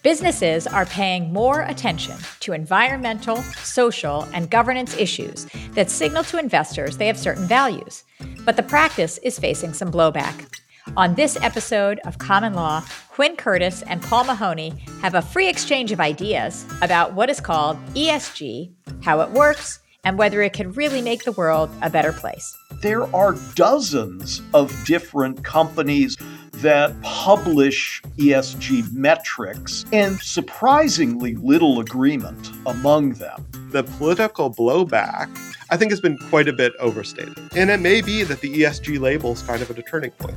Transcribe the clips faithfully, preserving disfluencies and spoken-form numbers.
Businesses are paying more attention to environmental, social, and governance issues that signal to investors they have certain values. But the practice is facing some blowback. On this episode of Common Law, Quinn Curtis and Paul Mahoney have a free exchange of ideas about what is called E S G, how it works, and whether it can really make the world a better place. There are dozens of different companies that publish E S G metrics, and surprisingly little agreement among them. The political blowback, I think, has been quite a bit overstated. And it may be that the E S G label is kind of at a turning point.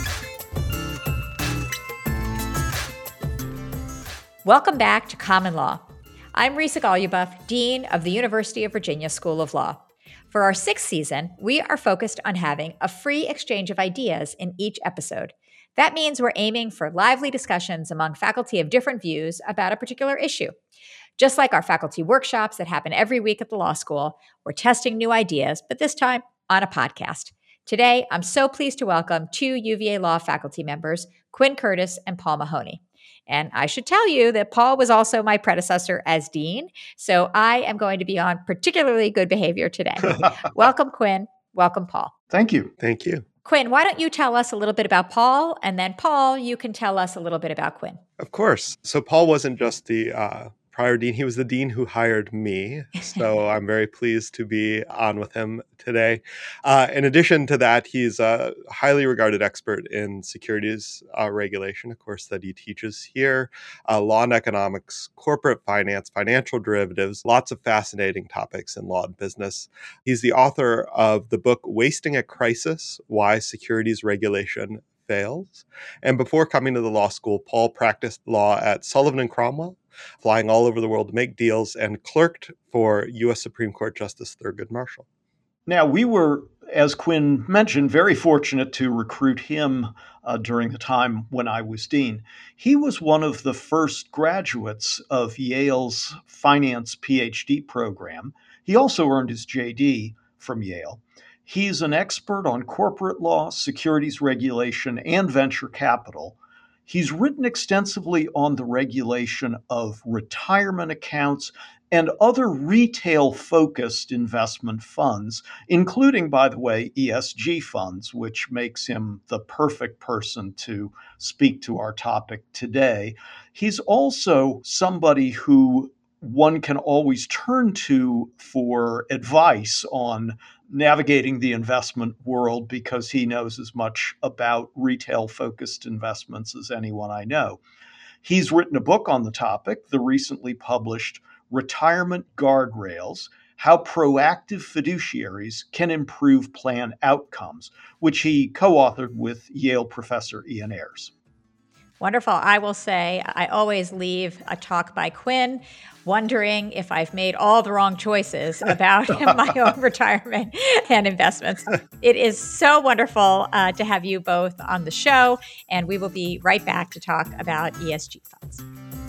Welcome back to Common Law. I'm Risa Goluboff, Dean of the University of Virginia School of Law. For our sixth season, we are focused on having a free exchange of ideas in each episode. That means we're aiming for lively discussions among faculty of different views about a particular issue. Just like our faculty workshops that happen every week at the law school, we're testing new ideas, but this time on a podcast. Today, I'm so pleased to welcome two U V A Law faculty members, Quinn Curtis and Paul Mahoney. And I should tell you that Paul was also my predecessor as dean, so I am going to be on particularly good behavior today. Welcome, Quinn. Welcome, Paul. Thank you. Thank you. Quinn, why don't you tell us a little bit about Paul, and then Paul, you can tell us a little bit about Quinn. Of course. So Paul wasn't just the uh, prior dean, he was the dean who hired me. So I'm very pleased to be on with him today. Uh, in addition to that, he's a highly regarded expert in securities uh, regulation, of course, that he teaches here, uh, law and economics, corporate finance, financial derivatives, lots of fascinating topics in law and business. He's the author of the book Wasting a Crisis: Why Securities Regulation Fails. And before coming to the law school, Paul practiced law at Sullivan and Cromwell, flying all over the world to make deals, and clerked for U S Supreme Court Justice Thurgood Marshall. Now, we were, as Quinn mentioned, very fortunate to recruit him uh, during the time when I was dean. He was one of the first graduates of Yale's finance PhD program. He also earned his J D from Yale. He's an expert on corporate law, securities regulation, and venture capital. He's written extensively on the regulation of retirement accounts and other retail-focused investment funds, including, by the way, E S G funds, which makes him the perfect person to speak to our topic today. He's also somebody who one can always turn to for advice on navigating the investment world because he knows as much about retail-focused investments as anyone I know. He's written a book on the topic, the recently published Retirement Guardrails: How Proactive Fiduciaries Can Improve Plan Outcomes, which he co-authored with Yale professor Ian Ayres. Wonderful. I will say I always leave a talk by Quinn wondering if I've made all the wrong choices about my own retirement and investments. It is so wonderful uh, to have you both on the show, and we will be right back to talk about E S G funds.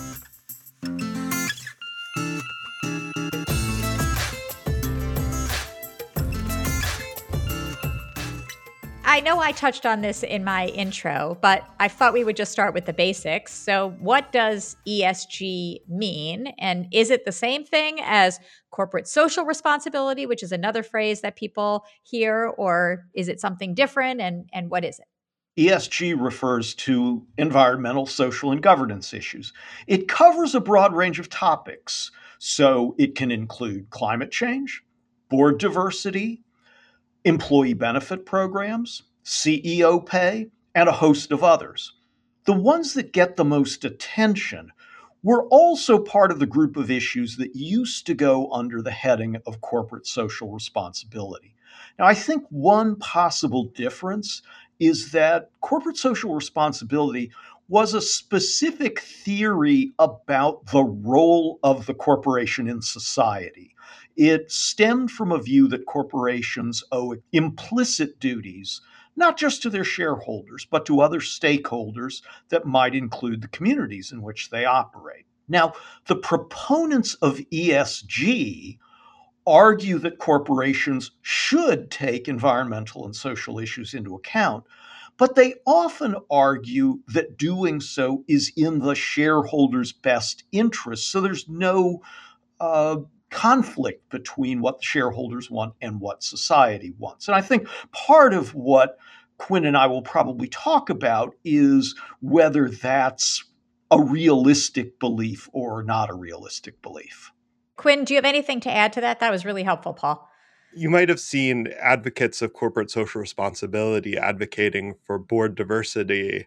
I know I touched on this in my intro, but I thought we would just start with the basics. So what does E S G mean? And is it the same thing as corporate social responsibility, which is another phrase that people hear, or is it something different? And, and what is it? E S G refers to environmental, social, and governance issues. It covers a broad range of topics. So it can include climate change, board diversity, employee benefit programs, C E O pay, and a host of others. The ones that get the most attention were also part of the group of issues that used to go under the heading of corporate social responsibility. Now, I think one possible difference is that corporate social responsibility was a specific theory about the role of the corporation in society. It stemmed from a view that corporations owe implicit duties, not just to their shareholders, but to other stakeholders that might include the communities in which they operate. Now, the proponents of E S G argue that corporations should take environmental and social issues into account, but they often argue that doing so is in the shareholders' best interest. So there's no uh, conflict between what the shareholders want and what society wants. And I think part of what Quinn and I will probably talk about is whether that's a realistic belief or not a realistic belief. Quinn, do you have anything to add to that? That was really helpful, Paul. You might have seen advocates of corporate social responsibility advocating for board diversity,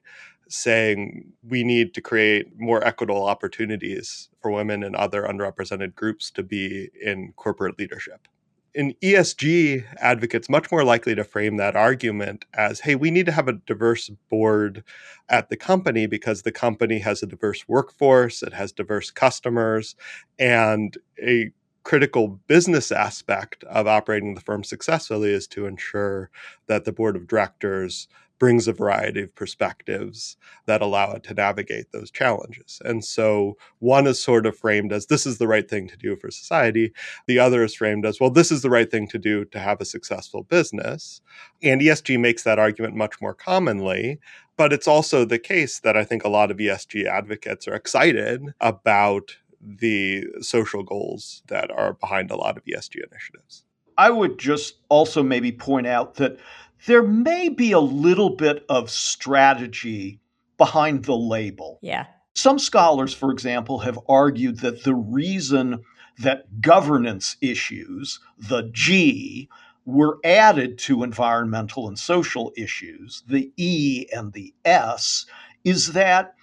saying we need to create more equitable opportunities for women and other underrepresented groups to be in corporate leadership. In E S G, advocates much more likely to frame that argument as, hey, we need to have a diverse board at the company because the company has a diverse workforce, it has diverse customers, and a critical business aspect of operating the firm successfully is to ensure that the board of directors brings a variety of perspectives that allow it to navigate those challenges. And so one is sort of framed as this is the right thing to do for society. The other is framed as, well, this is the right thing to do to have a successful business. And E S G makes that argument much more commonly. But it's also the case that I think a lot of E S G advocates are excited about the social goals that are behind a lot of E S G initiatives. I would just also maybe point out that there may be a little bit of strategy behind the label. Yeah. Some scholars, for example, have argued that the reason that governance issues, the G, were added to environmental and social issues, the E and the S, is that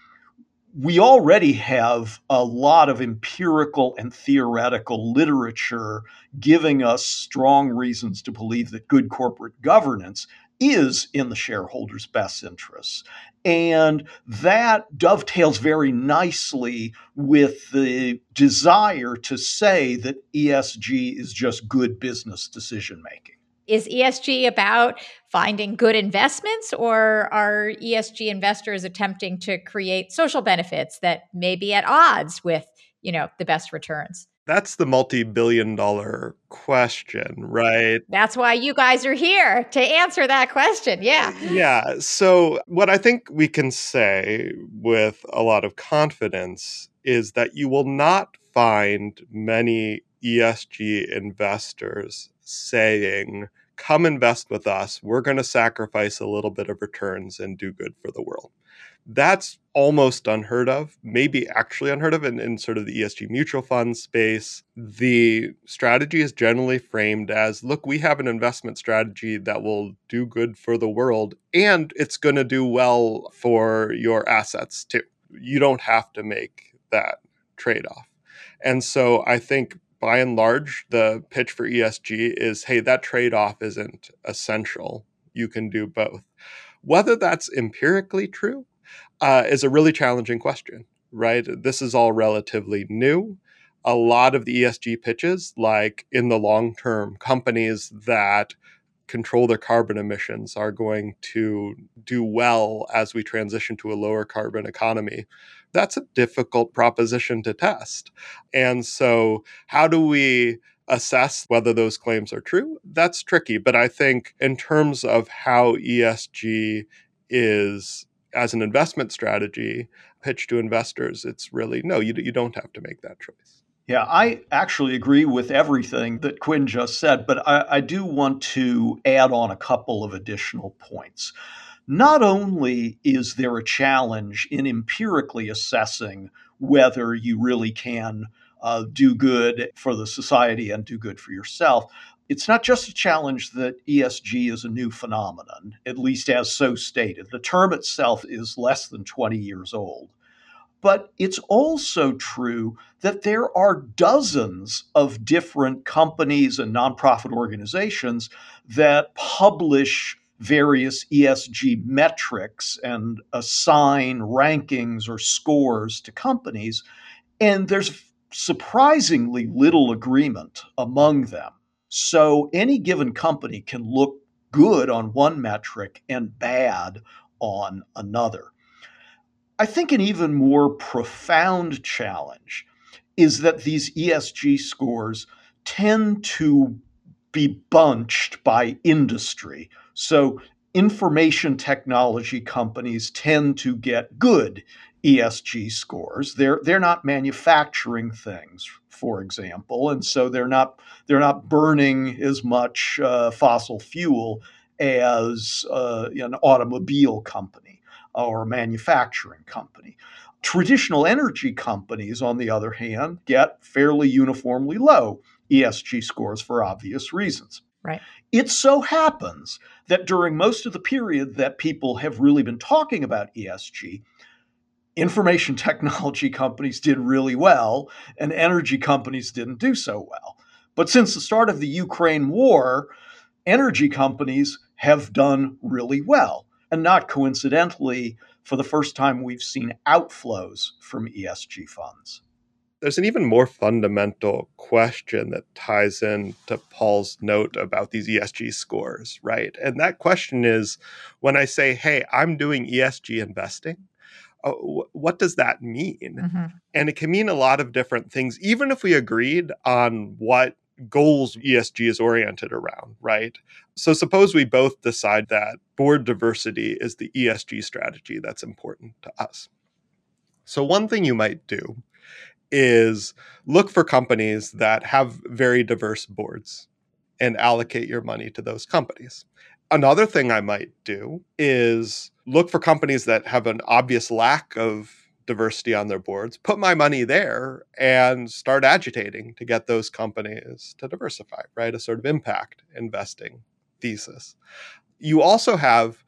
we already have a lot of empirical and theoretical literature giving us strong reasons to believe that good corporate governance is in the shareholders' best interests. And that dovetails very nicely with the desire to say that E S G is just good business decision making. Is E S G about finding good investments, or are E S G investors attempting to create social benefits that may be at odds with, you know, the best returns? That's the multi-billion dollar question, right? That's why you guys are here, to answer that question. Yeah. Yeah. So what I think we can say with a lot of confidence is that you will not find many E S G investors saying, come invest with us. We're going to sacrifice a little bit of returns and do good for the world. That's almost unheard of, maybe actually unheard of in, in sort of the E S G mutual fund space. The strategy is generally framed as, look, we have an investment strategy that will do good for the world, and it's going to do well for your assets too. You don't have to make that trade-off. And so I think by and large, the pitch for E S G is, hey, that trade-off isn't essential. You can do both. Whether that's empirically true uh, is a really challenging question, right? This is all relatively new. A lot of the E S G pitches, like in the long term, companies that control their carbon emissions are going to do well as we transition to a lower carbon economy. That's a difficult proposition to test. And so how do we assess whether those claims are true? That's tricky. But I think in terms of how E S G is as an investment strategy pitched to investors, it's really, no, you, you don't have to make that choice. Yeah, I actually agree with everything that Quinn just said, but I, I do want to add on a couple of additional points. Not only is there a challenge in empirically assessing whether you really can uh, do good for the society and do good for yourself, it's not just a challenge that E S G is a new phenomenon, at least as so stated. The term itself is less than twenty years old. But it's also true that there are dozens of different companies and nonprofit organizations that publish various E S G metrics and assign rankings or scores to companies. And there's surprisingly little agreement among them. So any given company can look good on one metric and bad on another. I think an even more profound challenge is that these E S G scores tend to be bunched by industry. So information technology companies tend to get good E S G scores. They're they're not manufacturing things, for example, and so they're not they're not burning as much uh, fossil fuel as uh, an automobile company or a manufacturing company. Traditional energy companies, on the other hand, get fairly uniformly low E S G scores for obvious reasons. Right. It so happens that during most of the period that people have really been talking about E S G, information technology companies did really well and energy companies didn't do so well. But since the start of the Ukraine war, energy companies have done really well. And not coincidentally, for the first time, we've seen outflows from E S G funds. There's an even more fundamental question that ties in to Paul's note about these E S G scores, right? And that question is, when I say, hey, I'm doing E S G investing, uh, w- what does that mean? Mm-hmm. And it can mean a lot of different things, even if we agreed on what goals E S G is oriented around, right? So suppose we both decide that board diversity is the E S G strategy that's important to us. So one thing you might do is look for companies that have very diverse boards and allocate your money to those companies. Another thing I might do is look for companies that have an obvious lack of diversity on their boards, put my money there and start agitating to get those companies to diversify, right? A sort of impact investing thesis. You also have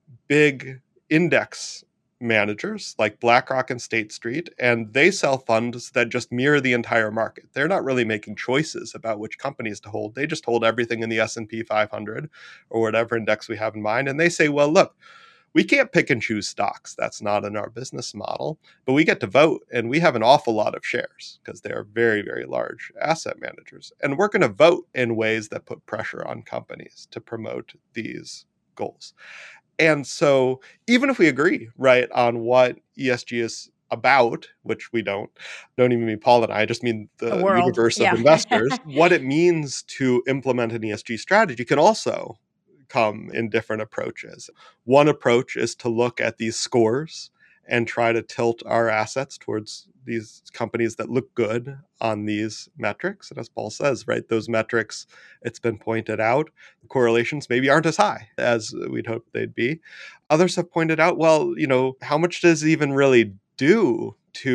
big index managers like BlackRock and State Street, and they sell funds that just mirror the entire market. They're not really making choices about which companies to hold. They just hold everything in the S and P five hundred or whatever index we have in mind. And they say, well, look, we can't pick and choose stocks. That's not in our business model, but we get to vote and we have an awful lot of shares because they are very, very large asset managers. And we're going to vote in ways that put pressure on companies to promote these goals. And so even if we agree, right, on what E S G is about, which we don't, don't even mean Paul and I, I just mean the, The world, universe yeah. of investors, what it means to implement an E S G strategy can also come in different approaches. One approach is to look at these scores and try to tilt our assets towards these companies that look good on these metrics. And as Paul says, right, those metrics, it's been pointed out, the correlations maybe aren't as high as we'd hoped they'd be. Others have pointed out, well, you know, how much does it even really do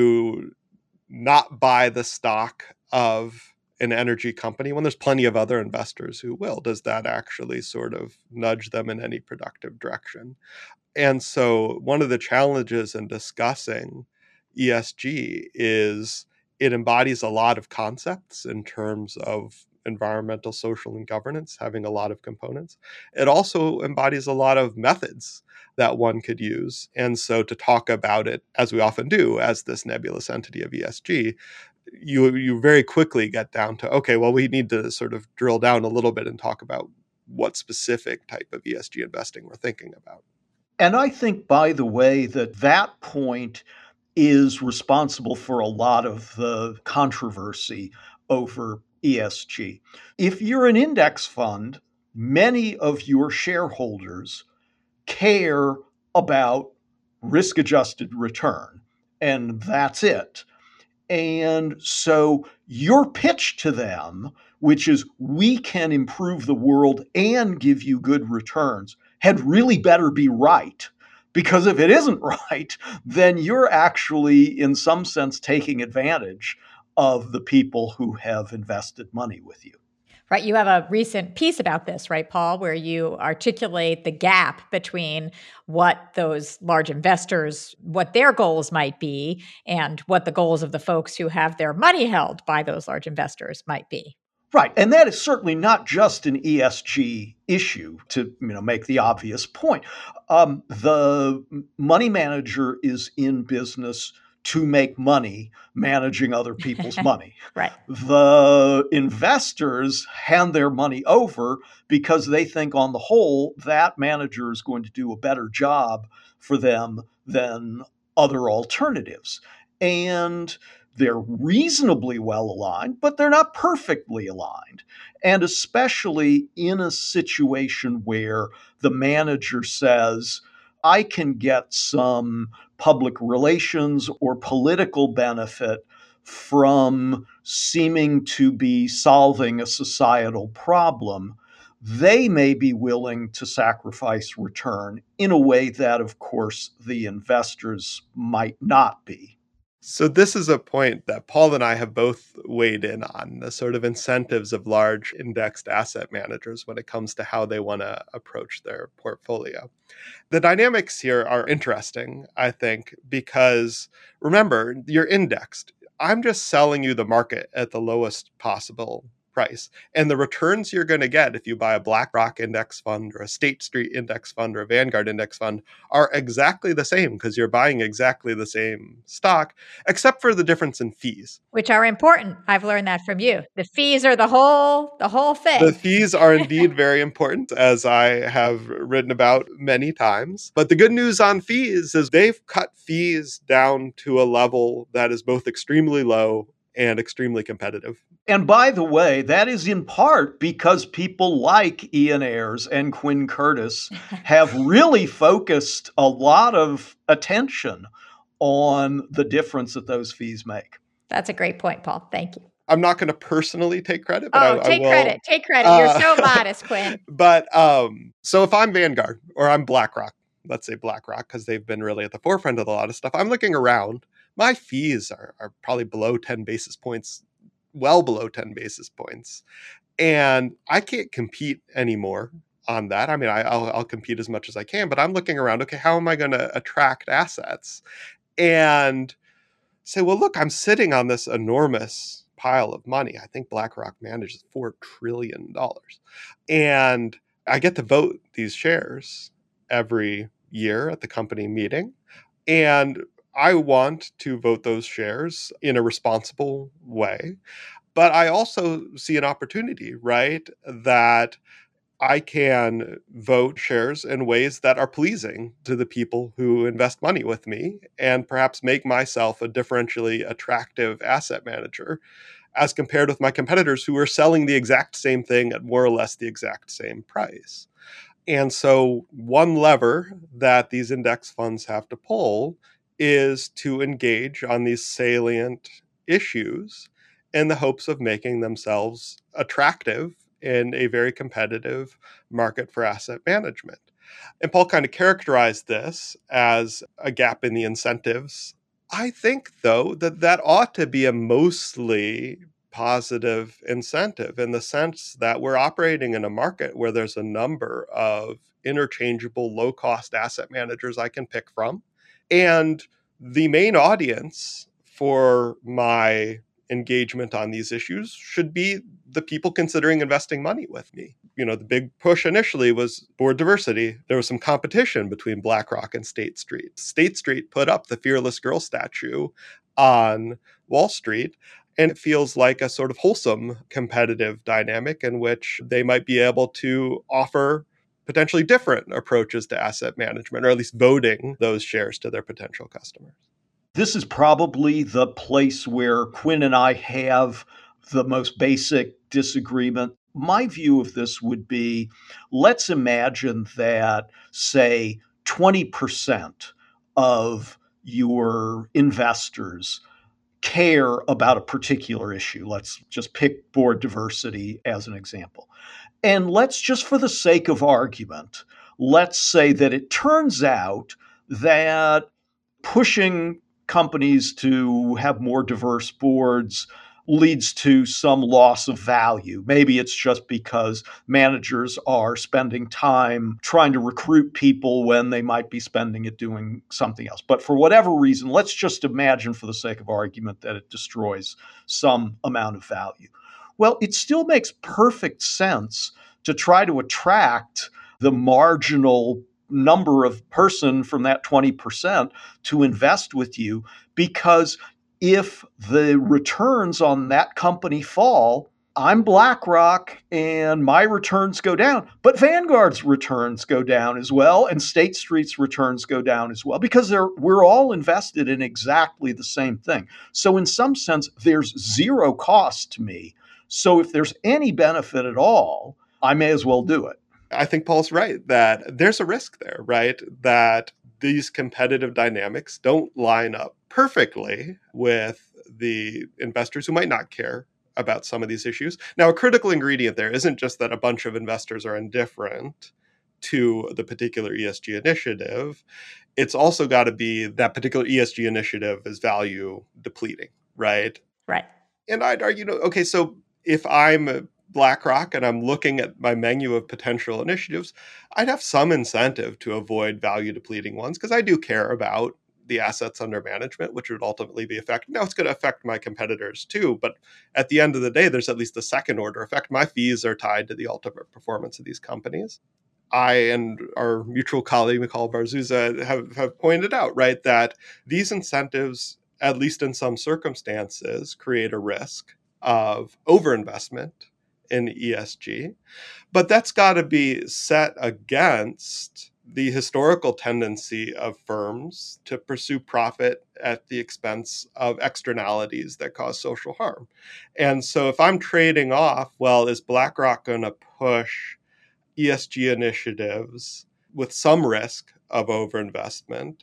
to not buy the stock of an energy company when there's plenty of other investors who will? Does that actually sort of nudge them in any productive direction? And so one of the challenges in discussing E S G is it embodies a lot of concepts in terms of environmental, social, and governance, having a lot of components. It also embodies a lot of methods that one could use. And so to talk about it, as we often do, as this nebulous entity of E S G, you you very quickly get down to, okay, well, we need to sort of drill down a little bit and talk about what specific type of E S G investing we're thinking about. And I think, by the way, that that point is responsible for a lot of the controversy over E S G. If you're an index fund, many of your shareholders care about risk-adjusted return, and that's it. And so your pitch to them, which is we can improve the world and give you good returns, had really better be right. Because if it isn't right, then you're actually, in some sense, taking advantage of the people who have invested money with you. Right. You have a recent piece about this, right, Paul, where you articulate the gap between what those large investors, what their goals might be, and what the goals of the folks who have their money held by those large investors might be. Right. And that is certainly not just an E S G issue, to you know make the obvious point. Um, the money manager is in business to make money managing other people's money. Right. The investors hand their money over because they think on the whole that manager is going to do a better job for them than other alternatives. And they're reasonably well aligned, but they're not perfectly aligned. And especially in a situation where the manager says, I can get some public relations or political benefit from seeming to be solving a societal problem, they may be willing to sacrifice return in a way that, of course, the investors might not be. So this is a point that Paul and I have both weighed in on, the sort of incentives of large indexed asset managers when it comes to how they want to approach their portfolio. The dynamics here are interesting, I think, because remember, you're indexed. I'm just selling you the market at the lowest possible price. And the returns you're going to get if you buy a BlackRock index fund or a State Street index fund or a Vanguard index fund are exactly the same because you're buying exactly the same stock, except for the difference in fees. Which are important. I've learned that from you. The fees are the whole, the whole thing. The fees are indeed very important, as I have written about many times. But the good news on fees is they've cut fees down to a level that is both extremely low and extremely competitive. And by the way, that is in part because people like Ian Ayres and Quinn Curtis have really focused a lot of attention on the difference that those fees make. That's a great point, Paul. Thank you. I'm not going to personally take credit, but oh, I, take I will. credit. Take credit. You're uh, so modest, Quinn. But um, so if I'm Vanguard or I'm BlackRock, let's say BlackRock, because they've been really at the forefront of a lot of stuff, I'm looking around. My fees are, are probably below ten basis points, well below ten basis points. And I can't compete anymore on that. I mean, I, I'll, I'll compete as much as I can, but I'm looking around, okay, how am I going to attract assets? And say, well, look, I'm sitting on this enormous pile of money. I think BlackRock manages four trillion dollars. And I get to vote these shares every year at the company meeting. And I want to vote those shares in a responsible way. But I also see an opportunity, right, that I can vote shares in ways that are pleasing to the people who invest money with me and perhaps make myself a differentially attractive asset manager as compared with my competitors who are selling the exact same thing at more or less the exact same price. And so one lever that these index funds have to pull is to engage on these salient issues in the hopes of making themselves attractive in a very competitive market for asset management. And Paul kind of characterized this as a gap in the incentives. I think, though, that that ought to be a mostly positive incentive in the sense that we're operating in a market where there's a number of interchangeable low-cost asset managers I can pick from. And the main audience for my engagement on these issues should be the people considering investing money with me. You know, the big push initially was board diversity. There was some competition between BlackRock and State Street. State Street put up the Fearless Girl statue on Wall Street, and it feels like a sort of wholesome competitive dynamic in which they might be able to offer potentially different approaches to asset management, or at least voting those shares to their potential customers. This is probably the place where Quinn and I have the most basic disagreement. My view of this would be, let's imagine that, say, twenty percent of your investors care about a particular issue. Let's just pick board diversity as an example. And let's just, for the sake of argument, let's say that it turns out that pushing companies to have more diverse boards leads to some loss of value. Maybe it's just because managers are spending time trying to recruit people when they might be spending it doing something else. But for whatever reason, let's just imagine for the sake of argument that it destroys some amount of value. Well, it still makes perfect sense to try to attract the marginal number of person from that twenty percent to invest with you, because if the returns on that company fall, I'm BlackRock and my returns go down, but Vanguard's returns go down as well, and State Street's returns go down as well because they're, we're all invested in exactly the same thing. So, in some sense, there's zero cost to me. So, if there's any benefit at all, I may as well do it. I think Paul's right that there's a risk there, right? That these competitive dynamics don't line up perfectly with the investors who might not care about some of these issues. Now, a critical ingredient there isn't just that a bunch of investors are indifferent to the particular E S G initiative. It's also got to be that particular E S G initiative is value depleting, right? Right. And I'd argue, okay, so if I'm BlackRock and I'm looking at my menu of potential initiatives, I'd have some incentive to avoid value depleting ones because I do care about the assets under management, which would ultimately be affected. Now, it's going to affect my competitors too, but at the end of the day, there's at least a second order effect. My fees are tied to the ultimate performance of these companies. I and our mutual colleague, Michal Barzuza, have, have pointed out, right, that these incentives, at least in some circumstances, create a risk of overinvestment in E S G. But that's got to be set against the historical tendency of firms to pursue profit at the expense of externalities that cause social harm. And so if I'm trading off, well, is BlackRock going to push E S G initiatives with some risk of overinvestment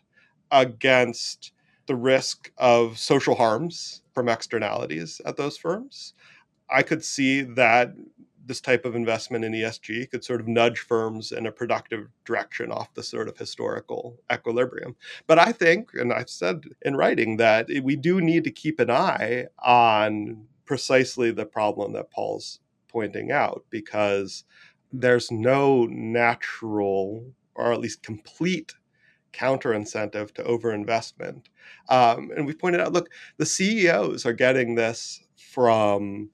against the risk of social harms from externalities at those firms? I could see that this type of investment in E S G could sort of nudge firms in a productive direction off the sort of historical equilibrium. But I think, and I've said in writing, that we do need to keep an eye on precisely the problem that Paul's pointing out, because there's no natural, or at least complete, counter incentive to overinvestment. Um, and we pointed out, look, the C E Os are getting this from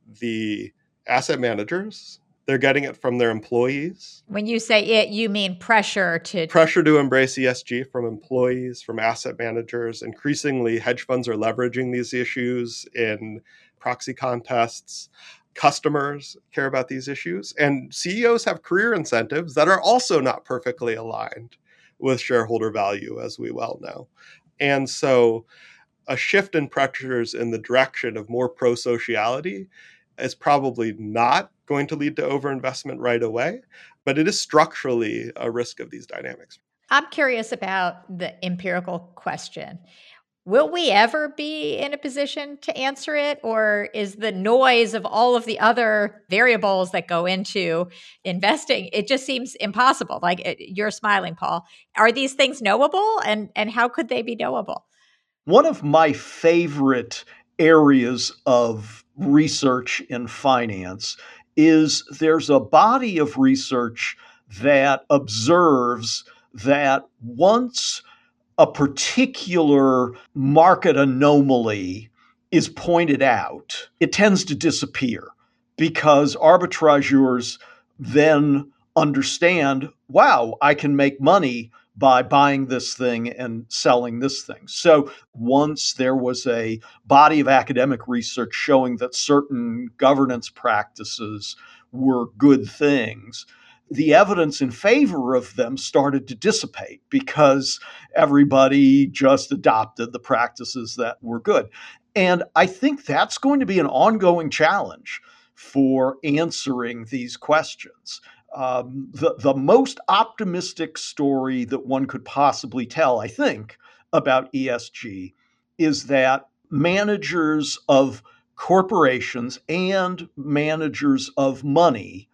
the asset managers. They're getting it from their employees. When you say it, you mean pressure to... Pressure to embrace E S G from employees, from asset managers. Increasingly, hedge funds are leveraging these issues in proxy contests. Customers care about these issues. And C E Os have career incentives that are also not perfectly aligned with shareholder value, as we well know. And so a shift in pressures in the direction of more pro-sociality is probably not going to lead to overinvestment right away, but it is structurally a risk of these dynamics. I'm curious about the empirical question. Will we ever be in a position to answer it? Or is the noise of all of the other variables that go into investing, it just seems impossible? Like it, you're smiling, Paul. Are these things knowable? And, and how could they be knowable? One of my favorite areas of research in finance is there's a body of research that observes that once a particular market anomaly is pointed out, it tends to disappear because arbitrageurs then understand, wow, I can make money by buying this thing and selling this thing. So once there was a body of academic research showing that certain governance practices were good things, the evidence in favor of them started to dissipate because everybody just adopted the practices that were good. And I think that's going to be an ongoing challenge for answering these questions. Um, the, the most optimistic story that one could possibly tell, I think, about E S G is that managers of corporations and managers of money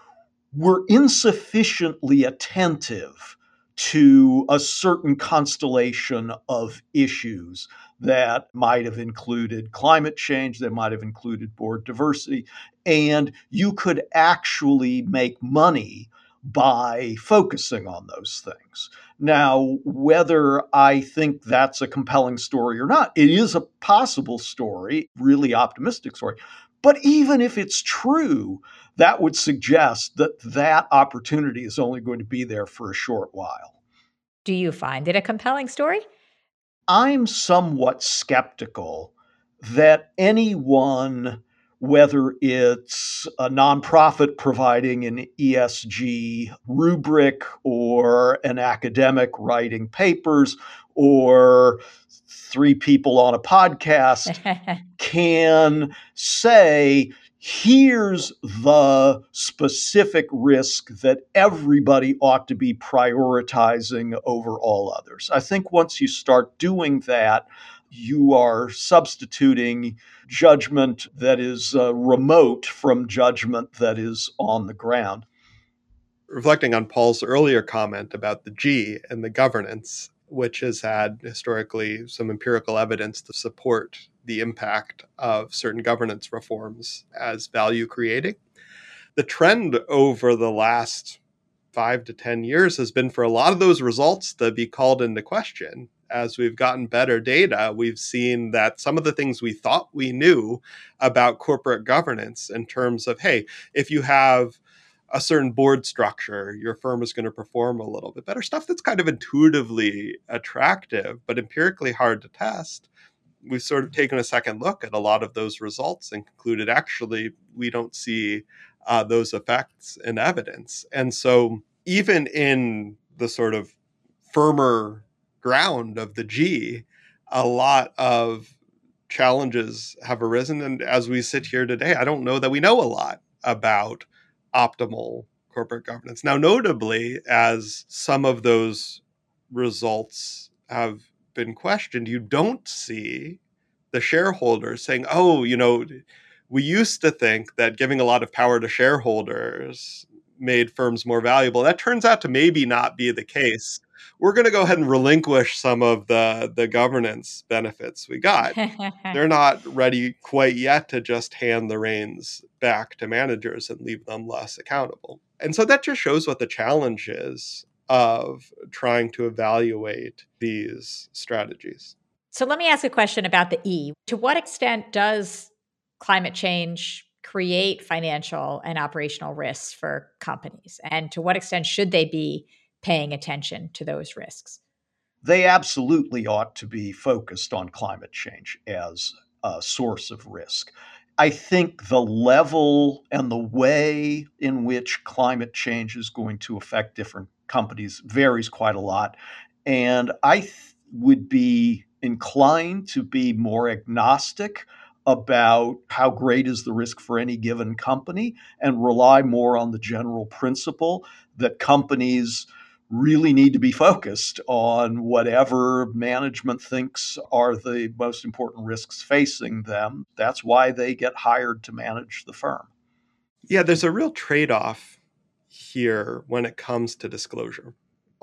were insufficiently attentive to a certain constellation of issues that might have included climate change, that might have included board diversity, and you could actually make money by focusing on those things. Now, whether I think that's a compelling story or not, it is a possible story, really optimistic story. But even if it's true, that would suggest that that opportunity is only going to be there for a short while. Do you find it a compelling story? I'm somewhat skeptical that anyone whether it's a nonprofit providing an E S G rubric or an academic writing papers or three people on a podcast, can say, here's the specific risk that everybody ought to be prioritizing over all others. I think once you start doing that, you are substituting judgment that is uh, remote from judgment that is on the ground. Reflecting on Paul's earlier comment about the G and the governance, which has had historically some empirical evidence to support the impact of certain governance reforms as value creating. The trend over the last five to ten years has been for a lot of those results to be called into question. As we've gotten better data, we've seen that some of the things we thought we knew about corporate governance in terms of, hey, if you have a certain board structure, your firm is going to perform a little bit better. Stuff that's kind of intuitively attractive, but empirically hard to test. We've sort of taken a second look at a lot of those results and concluded, actually, we don't see uh, those effects in evidence. And so even in the sort of firmer ground of the G, a lot of challenges have arisen. And as we sit here today, I don't know that we know a lot about optimal corporate governance. Now, notably, as some of those results have been questioned, you don't see the shareholders saying, oh, you know, we used to think that giving a lot of power to shareholders made firms more valuable. That turns out to maybe not be the case. We're going to go ahead and relinquish some of the, the governance benefits we got. They're not ready quite yet to just hand the reins back to managers and leave them less accountable. And so that just shows what the challenge is of trying to evaluate these strategies. So let me ask a question about the E. To what extent does climate change create financial and operational risks for companies? And to what extent should they be paying attention to those risks? They absolutely ought to be focused on climate change as a source of risk. I think the level and the way in which climate change is going to affect different companies varies quite a lot. And I th- would be inclined to be more agnostic about how great is the risk for any given company and rely more on the general principle that companies really need to be focused on whatever management thinks are the most important risks facing them. That's why they get hired to manage the firm. Yeah, there's a real trade-off here when it comes to disclosure.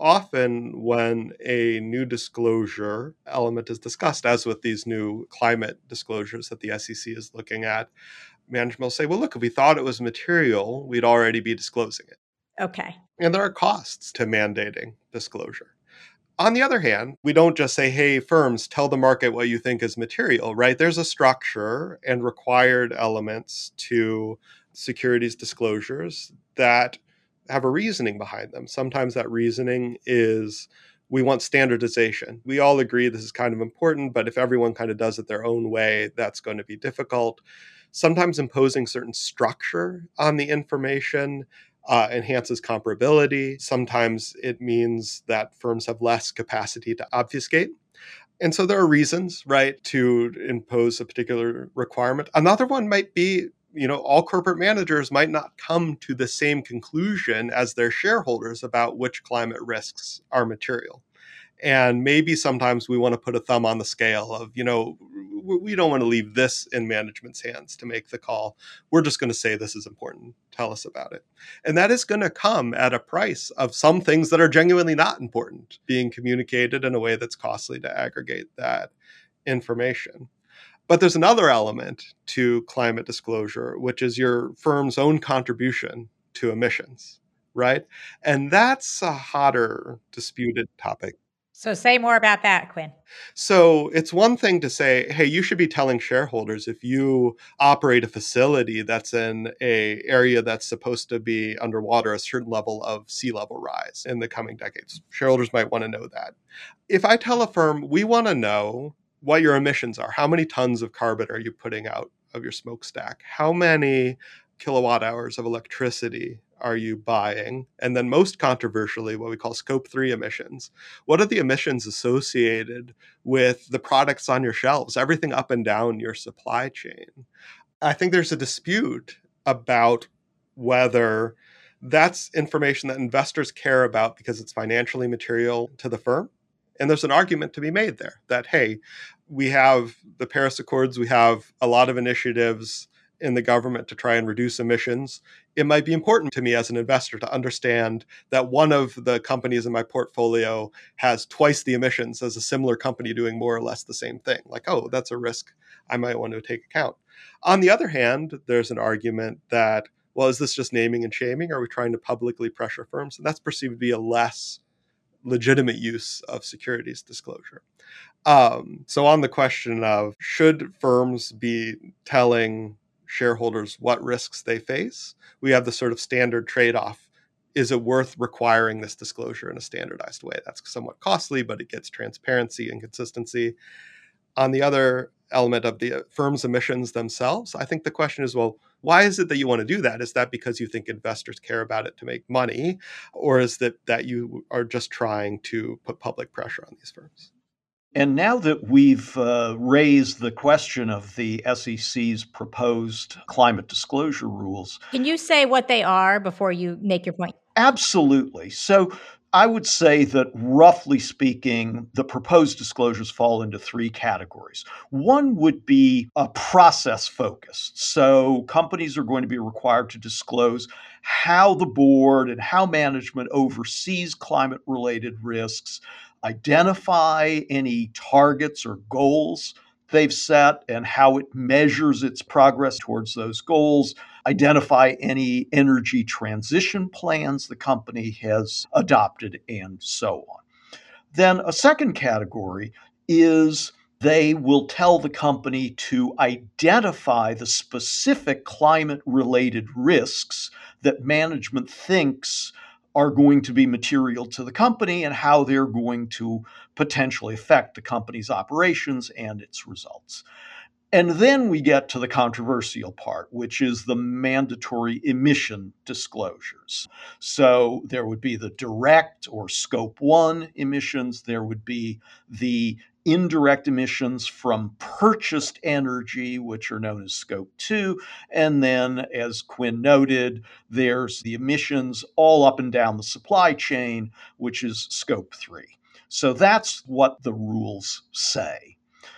Often when a new disclosure element is discussed, as with these new climate disclosures that the S E C is looking at, management will say, well, look, if we thought it was material, we'd already be disclosing it. Okay. And there are costs to mandating disclosure. On the other hand, we don't just say, hey, firms, tell the market what you think is material, right? There's a structure and required elements to securities disclosures that have a reasoning behind them. Sometimes that reasoning is we want standardization. We all agree this is kind of important, but if everyone kind of does it their own way, that's going to be difficult. Sometimes imposing certain structure on the information Uh, enhances comparability. Sometimes it means that firms have less capacity to obfuscate. And so there are reasons, right, to impose a particular requirement. Another one might be, you know, all corporate managers might not come to the same conclusion as their shareholders about which climate risks are material. And maybe sometimes we want to put a thumb on the scale of, you know, we don't want to leave this in management's hands to make the call. We're just going to say this is important. Tell us about it. And that is going to come at a price of some things that are genuinely not important being communicated in a way that's costly to aggregate that information. But there's another element to climate disclosure, which is your firm's own contribution to emissions, right? And that's a hotter disputed topic. So say more about that, Quinn. So it's one thing to say, hey, you should be telling shareholders if you operate a facility that's in a area that's supposed to be underwater, a certain level of sea level rise in the coming decades. Shareholders might want to know that. If I tell a firm, we want to know what your emissions are, how many tons of carbon are you putting out of your smokestack? How many kilowatt hours of electricity are you buying? And then most controversially, what we call scope three emissions. What are the emissions associated with the products on your shelves, everything up and down your supply chain? I think there's a dispute about whether that's information that investors care about because it's financially material to the firm. And there's an argument to be made there that, hey, we have the Paris Accords, we have a lot of initiatives in the government to try and reduce emissions. It might be important to me as an investor to understand that one of the companies in my portfolio has twice the emissions as a similar company doing more or less the same thing. Like, oh, that's a risk I might want to take account. On the other hand, there's an argument that, well, is this just naming and shaming? Are we trying to publicly pressure firms? And that's perceived to be a less legitimate use of securities disclosure. Um, so on the question of should firms be telling shareholders what risks they face, we have the sort of standard trade-off. Is it worth requiring this disclosure in a standardized way? That's somewhat costly, but it gets transparency and consistency. On the other element of the firm's emissions themselves, I think the question is, well, why is it that you want to do that? Is that because you think investors care about it to make money? Or is that that you are just trying to put public pressure on these firms? And now that we've uh, raised the question of the S E C's proposed climate disclosure rules. Can you say what they are before you make your point? Absolutely. So I would say that roughly speaking, the proposed disclosures fall into three categories. One would be a process focused. So companies are going to be required to disclose how the board and how management oversees climate related risks, identify any targets or goals they've set and how it measures its progress towards those goals, identify any energy transition plans the company has adopted, and so on. Then a second category is they will tell the company to identify the specific climate-related risks that management thinks are going to be material to the company and how they're going to potentially affect the company's operations and its results. And then we get to the controversial part, which is the mandatory emission disclosures. So there would be the direct or scope one emissions. There would be the indirect emissions from purchased energy, which are known as scope two. And then, as Quinn noted, there's the emissions all up and down the supply chain, which is scope three. So that's what the rules say.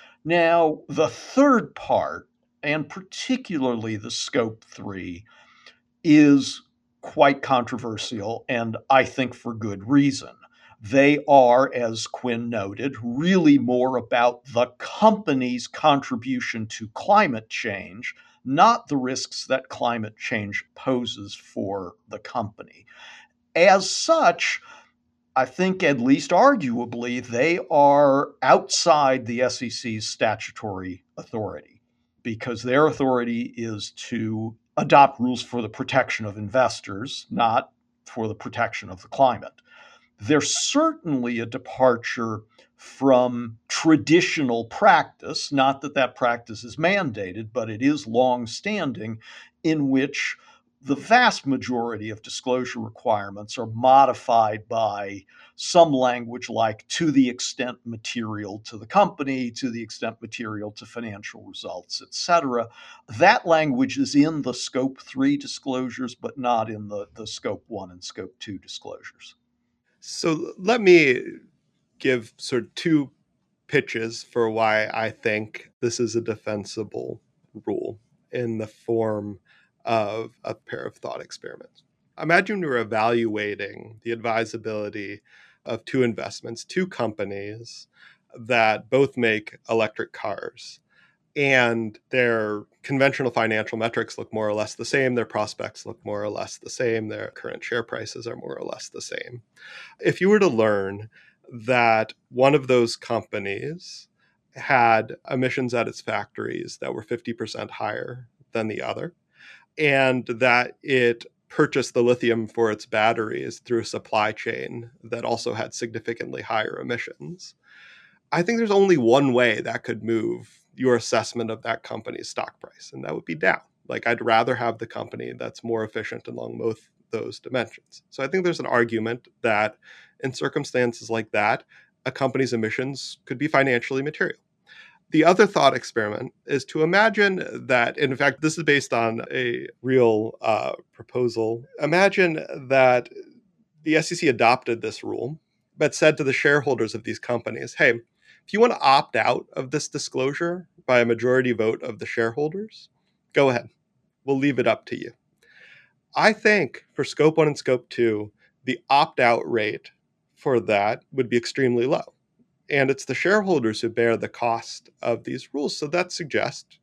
Now, the third part, and particularly the scope three, is quite controversial, and I think for good reason. They are, as Quinn noted, really more about the company's contribution to climate change, not the risks that climate change poses for the company. As such, I think, at least arguably, they are outside the S E C's statutory authority because their authority is to adopt rules for the protection of investors, not for the protection of the climate. They're certainly a departure from traditional practice, not that that practice is mandated, but it is longstanding, in which the vast majority of disclosure requirements are modified by some language like to the extent material to the company, to the extent material to financial results, et cetera. That language is in the scope three disclosures, but not in the, the scope one and scope two disclosures. So let me give sort of two pitches for why I think this is a defensible rule in the form of a pair of thought experiments. Imagine we're evaluating the advisability of two investments, two companies that both make electric cars. And their conventional financial metrics look more or less the same. Their prospects look more or less the same. Their current share prices are more or less the same. If you were to learn that one of those companies had emissions at its factories that were fifty percent higher than the other, and that it purchased the lithium for its batteries through a supply chain that also had significantly higher emissions, I think there's only one way that could move your assessment of that company's stock price, and that would be down. Like, I'd rather have the company that's more efficient along both those dimensions. So I think there's an argument that in circumstances like that, a company's emissions could be financially material. The other thought experiment is to imagine that, and in fact, this is based on a real uh, proposal. Imagine that the S E C adopted this rule, but said to the shareholders of these companies, hey, if you want to opt out of this disclosure by a majority vote of the shareholders, go ahead. We'll leave it up to you. I think for scope one and scope two, the opt-out rate for that would be extremely low. And it's the shareholders who bear the cost of these rules. So that suggests,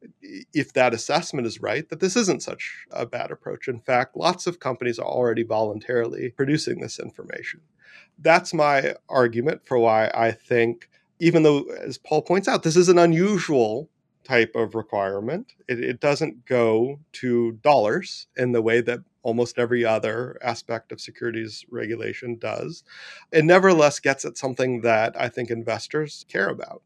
if that assessment is right, that this isn't such a bad approach. In fact, lots of companies are already voluntarily producing this information. That's my argument for why I think, even though, as Paul points out, this is an unusual type of requirement, it, it doesn't go to dollars in the way that almost every other aspect of securities regulation does. It nevertheless gets at something that I think investors care about.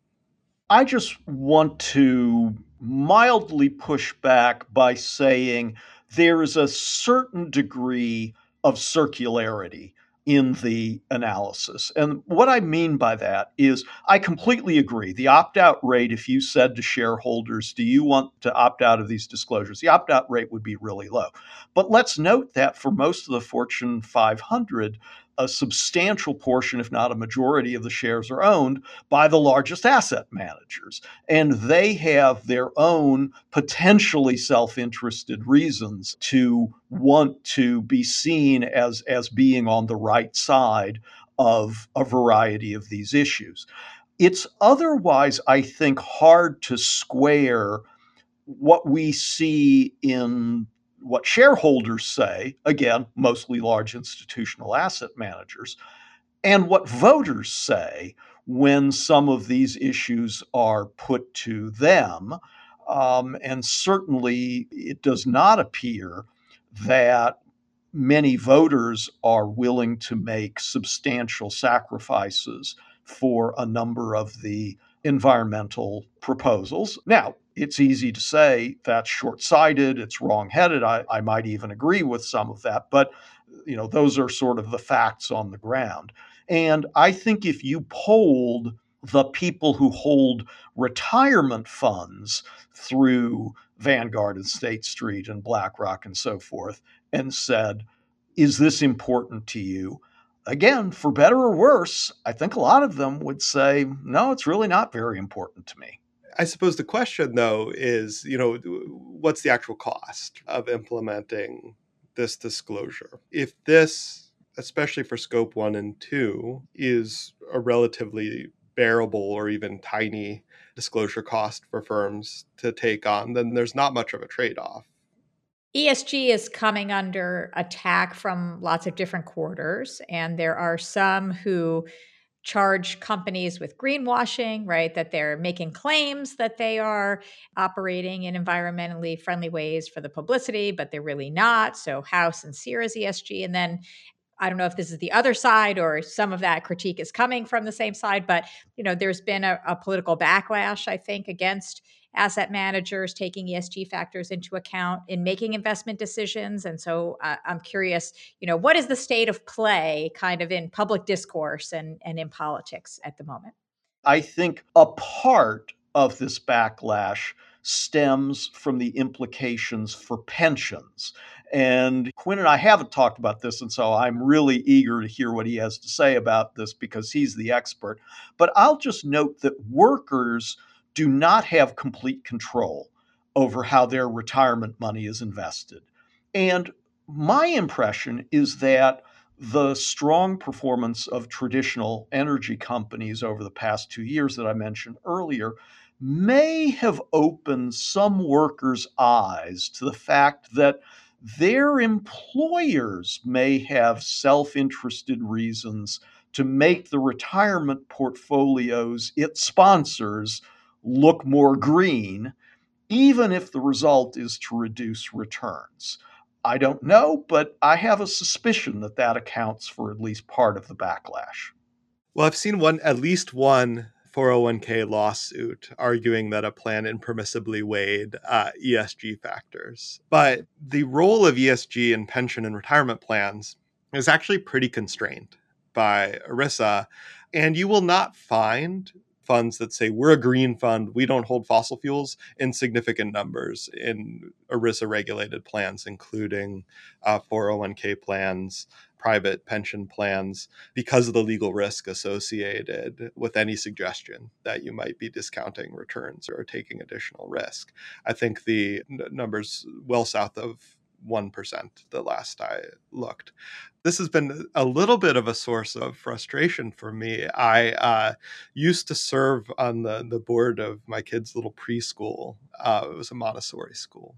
I just want to mildly push back by saying there is a certain degree of circularity in the analysis. And what I mean by that is I completely agree. The opt-out rate, if you said to shareholders, do you want to opt out of these disclosures? The opt-out rate would be really low. But let's note that for most of the Fortune five hundred, a substantial portion, if not a majority of the shares are owned by the largest asset managers. And they have their own potentially self-interested reasons to want to be seen as, as being on the right side of a variety of these issues. It's otherwise, I think, hard to square what we see in what shareholders say, again, mostly large institutional asset managers, and what voters say when some of these issues are put to them. Um, and certainly it does not appear that many voters are willing to make substantial sacrifices for a number of the environmental proposals. Now, it's easy to say that's short-sighted, it's wrong-headed. I, I might even agree with some of that, but you know, those are sort of the facts on the ground. And I think if you polled the people who hold retirement funds through Vanguard and State Street and BlackRock and so forth, and said, is this important to you? Again, for better or worse, I think a lot of them would say, no, it's really not very important to me. I suppose the question, though, is, you know, what's the actual cost of implementing this disclosure? If this, especially for scope one and two, is a relatively bearable or even tiny disclosure cost for firms to take on, then there's not much of a trade-off. E S G is coming under attack from lots of different quarters, and there are some who charge companies with greenwashing, right? That they're making claims that they are operating in environmentally friendly ways for the publicity, but they're really not. So how sincere is E S G? And then I don't know if this is the other side or some of that critique is coming from the same side, but you know, there's been a, a political backlash, I think, against asset managers taking E S G factors into account in making investment decisions. And so uh, I'm curious, you know, what is the state of play kind of in public discourse and, and in politics at the moment? I think a part of this backlash stems from the implications for pensions. And Quinn and I haven't talked about this, and so I'm really eager to hear what he has to say about this because he's the expert. But I'll just note that workers do not have complete control over how their retirement money is invested. And my impression is that the strong performance of traditional energy companies over the past two years that I mentioned earlier may have opened some workers' eyes to the fact that their employers may have self-interested reasons to make the retirement portfolios it sponsors look more green, even if the result is to reduce returns. I don't know, but I have a suspicion that that accounts for at least part of the backlash. Well, I've seen one, at least one four oh one k lawsuit arguing that a plan impermissibly weighed uh, E S G factors. But the role of E S G in pension and retirement plans is actually pretty constrained by ERISA, and you will not find funds that say we're a green fund, we don't hold fossil fuels in significant numbers in ERISA regulated plans, including uh, four oh one k plans, private pension plans, because of the legal risk associated with any suggestion that you might be discounting returns or taking additional risk. I think the n- numbers well south of one percent the last I looked. This has been a little bit of a source of frustration for me. I uh, used to serve on the, the board of my kid's little preschool. Uh, it was a Montessori school.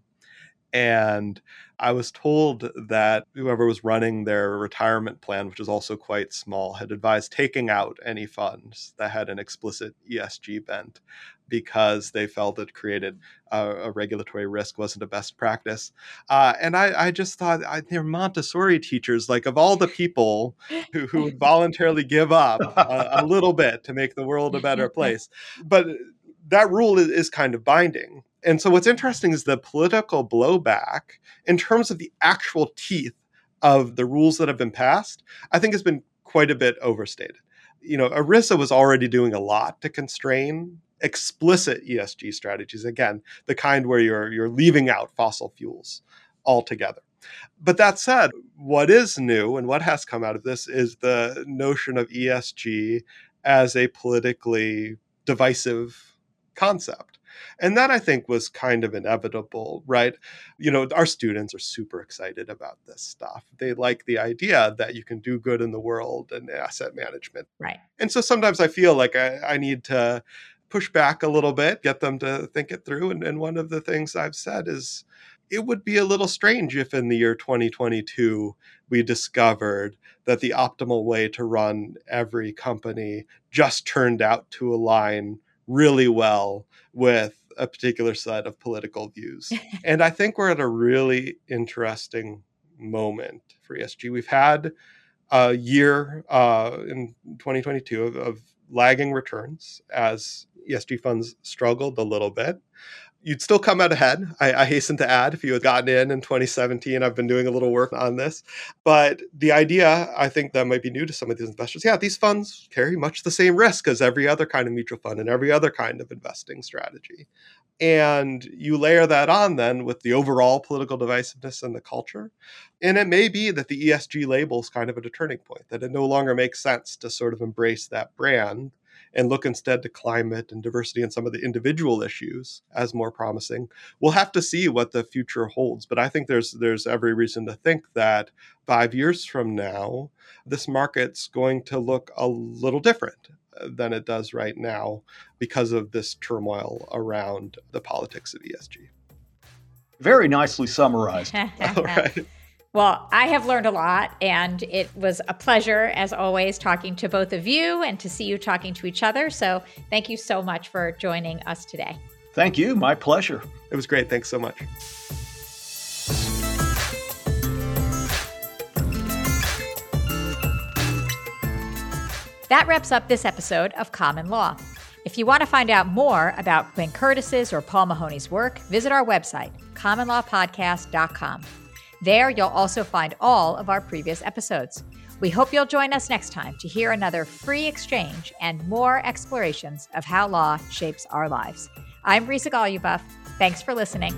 And I was told that whoever was running their retirement plan, which is also quite small, had advised taking out any funds that had an explicit E S G bent because they felt it created a, a regulatory risk, wasn't a best practice. Uh, and I, I just thought I, they're Montessori teachers. Like, of all the people who, who would voluntarily give up a, a little bit to make the world a better place. But that rule is, is kind of binding. And so what's interesting is the political blowback in terms of the actual teeth of the rules that have been passed, I think has been quite a bit overstated. You know, ERISA was already doing a lot to constrain explicit E S G strategies. Again, the kind where you're you're leaving out fossil fuels altogether. But that said, what is new and what has come out of this is the notion of E S G as a politically divisive concept. And that, I think, was kind of inevitable, right? You know, our students are super excited about this stuff. They like the idea that you can do good in the world and asset management. Right. And so sometimes I feel like I, I need to push back a little bit, get them to think it through. And, and one of the things I've said is it would be a little strange if in the year twenty twenty-two we discovered that the optimal way to run every company just turned out to align really well with a particular set of political views. And I think we're at a really interesting moment for E S G. We've had a year uh, in twenty twenty-two of, of lagging returns as E S G funds struggled a little bit. You'd still come out ahead. I, I hasten to add, if you had gotten in in twenty seventeen, I've been doing a little work on this. But the idea, I think that might be new to some of these investors. Yeah, these funds carry much the same risk as every other kind of mutual fund and every other kind of investing strategy. And you layer that on then with the overall political divisiveness in the culture. And it may be that the E S G label is kind of at a turning point, that it no longer makes sense to sort of embrace that brand and look instead to climate and diversity and some of the individual issues as more promising. We'll have to see what the future holds. But I think there's there's every reason to think that five years from now, this market's going to look a little different than it does right now because of this turmoil around the politics of E S G. Very nicely summarized. All right. Well, I have learned a lot, and it was a pleasure, as always, talking to both of you and to see you talking to each other. So thank you so much for joining us today. Thank you. My pleasure. It was great. Thanks so much. That wraps up this episode of Common Law. If you want to find out more about Quinn Curtis's or Paul Mahoney's work, visit our website, common law podcast dot com. There, you'll also find all of our previous episodes. We hope you'll join us next time to hear another free exchange and more explorations of how law shapes our lives. I'm Risa Goluboff. Thanks for listening.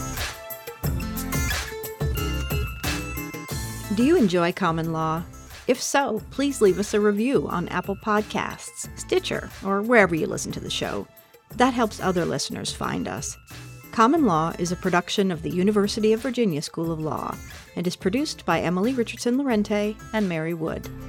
Do you enjoy Common Law? If so, please leave us a review on Apple Podcasts, Stitcher, or wherever you listen to the show. That helps other listeners find us. Common Law is a production of the University of Virginia School of Law and is produced by Emily Richardson Lorente and Mary Wood.